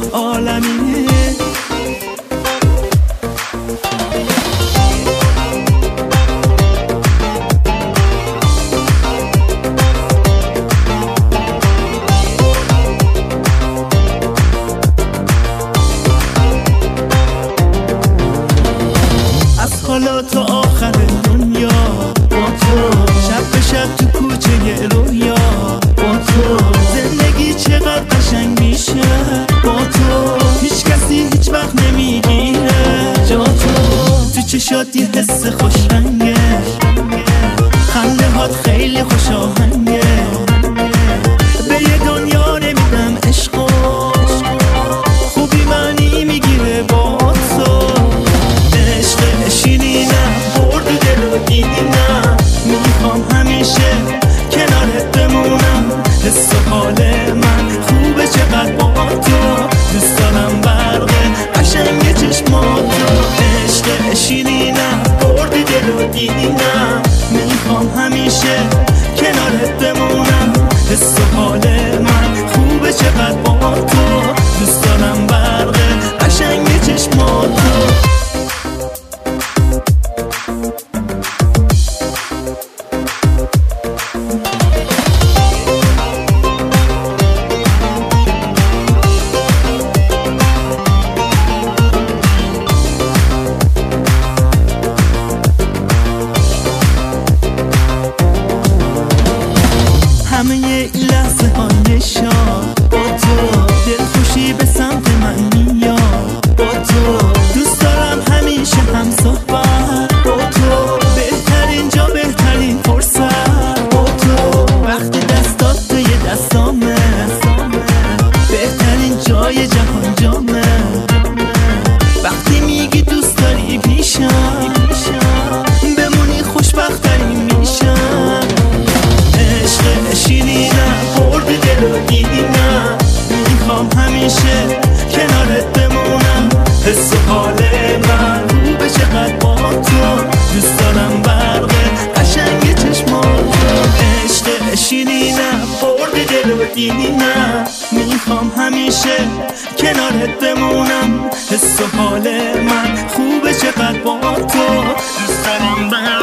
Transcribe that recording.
عالمیه. از حالا تا آخر دنیا با تو، شب به شب تو کوچه رویا با تو، زندگی چقدر قشنگ میشه با تو، هیچ کسی هیچ وقت نمیگیره جا تو چشات یه حس خوشرنگه، خنده هات خیلی خوش آهنگه، به یه دنیا نمیدم عشقو، خوبی معنی میگیره با تو، عشق شیرینم بردی دل و دیدینم، میخوام همیشه کنارت بمونم، حس و حال من خوبه چقدر با تو، دوست دارم برق قشنگ چشماتو، عشق شیرینم بردی دل و دیدینم، میخوام همیشه کنارت بمونم، حس و حال من خوبه چقدر با تو، دوست دارم برق قشنگ چشماتو. همه این لحظه های شاد با تو، دلخوشی به سمت من میاد با تو، دوست دارم همیشه هم صحبت با تو، بهترین جا بهترین فرصت با تو، وقتی دستات توی دستامه، بهترین جای جهان جامه، وقتی میگی دوست داری پیشم، بمونی خوشبختترین میشم، عشق شیرینم بردی دل و دیدینم، میخوام همیشه کنارت بمونم، حس و حال من خوبه چقدر با تو، دوست دارم برق قشنگ چشماتو، عشق شیرینم بردی دل و دیدینم، میخوام همیشه کنارت بمونم، حس و حال من خوبه چقدر با تو، دوست دارم برق